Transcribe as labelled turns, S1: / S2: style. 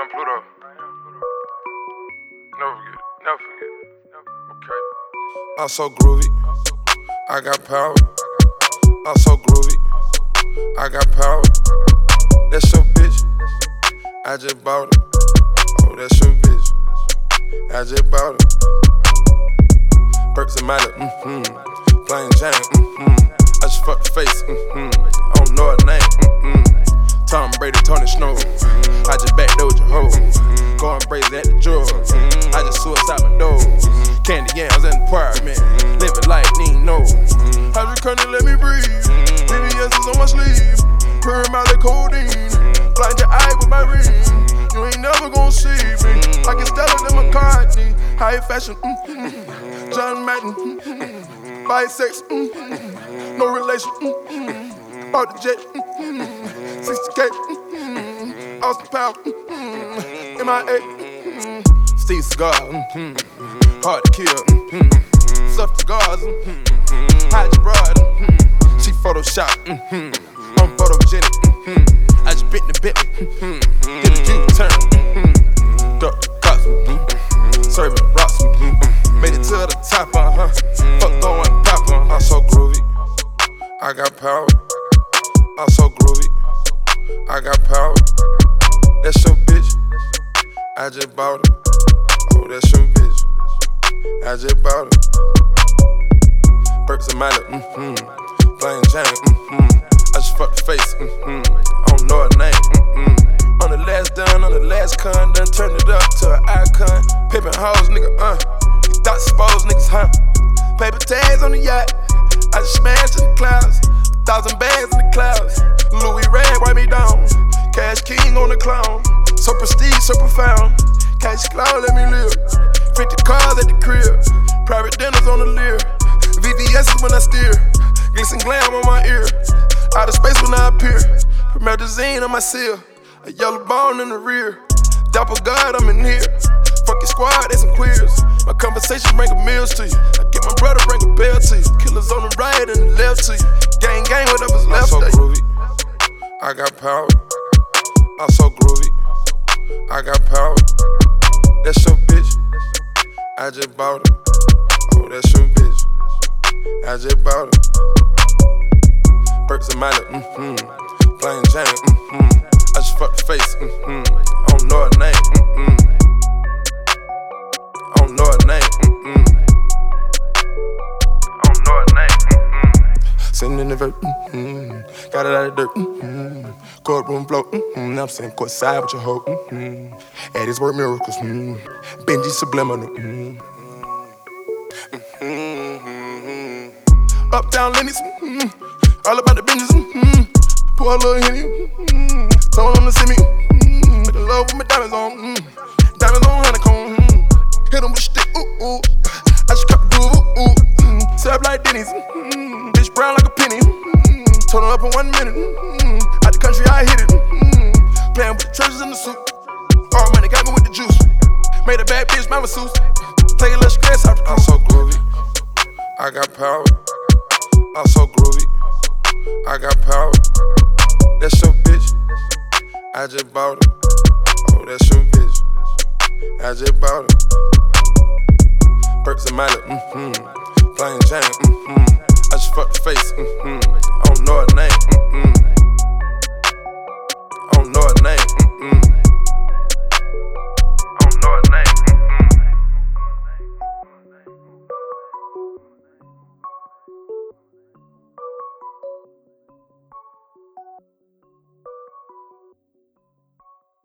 S1: Pluto. Never forget it. Never forget it. Okay. I'm so groovy. I got power. I'm so groovy. I got power. That's your bitch. I just bought her. Oh, that's your bitch. I just bought her. Perks and Miley, Plain Jane, I just fucked the face, I don't know her name, Tom Brady, Tony Snow, I just backdoored your hoe, going crazy at the jaw, I just suicide my door, candy yams in the apartment, living life, need no. Hydrocodone, let me breathe, VVS is on my sleeve, purring my like codeine, blind your eye with my ring, you ain't never gonna see me, I can Stella than McCartney, high fashion, John Madden, bisex, no relation, bought the jet, 60K, Austin Power, MIA, Steve Cigar, hard to kill, soft cigars, hide your broad, she Photoshop, I'm photogenic, I just bit the Bentley, did a U-turn, duck the cops, serving rocks, made it to the top, fuck going pop, I'm so groovy, I got power, I'm so groovy, I got power, that's your bitch, I just bought her, oh that's your bitch, I just bought her, Perks and Miley, Plain Jane, I just fucked the face, I don't know her name, on the last done, on the last con, done turned it up to an icon, pimpin' hoes, nigga, thought exposed niggas, paper tags on the yacht, I just smashed in the clouds, 1,000 bags in the clouds, Louis Rag wipe me down, Cash King on the clown, so prestige, so profound, Cash Cloud let me live, 50 cars at the crib, private dinners on the Lear, VVS is when I steer, glitz and glam on my ear, out of space when I appear, promethazine on my seal, a yellow bone in the rear, Dapper God, I'm in here, fuck your squad, they some queers, my conversation bring a meals to you, I get my brother bring a bell to you, killers on the right and the left to you, gang, whatever's left. I'm so groovy, I got power, I'm so groovy, I got power, that's your bitch, I just bought her, oh that's your bitch, I just bought her, Perks and Miley, Plain Jane, I just fucked the face, I don't know her name, I don't know her name, I don't know her name, sitting in the vert, got it out of dirt, courtroom flow, now I'm sitting courtside with your hoe, at his work miracles, Benji subliminal, Uptown Lennox, all about the business, pour a little Henny, told him to see me, make the love with my diamonds on, diamonds on honeycomb, hit him with a stick, I just cut the groove, serve like Denny's, bitch brown like a penny, told her up in 1 minute, out the country I hit it, playing with the treasures in the suit, all money got me with the juice, made a bad bitch my masseuse, take a little stress out the crew. I'm so groovy, I got power, I'm so groovy, I got power, that's your bitch, I just bought her, oh that's your bitch, I just bought her, Perks and Miley, Plain Jane, I just fucked the face,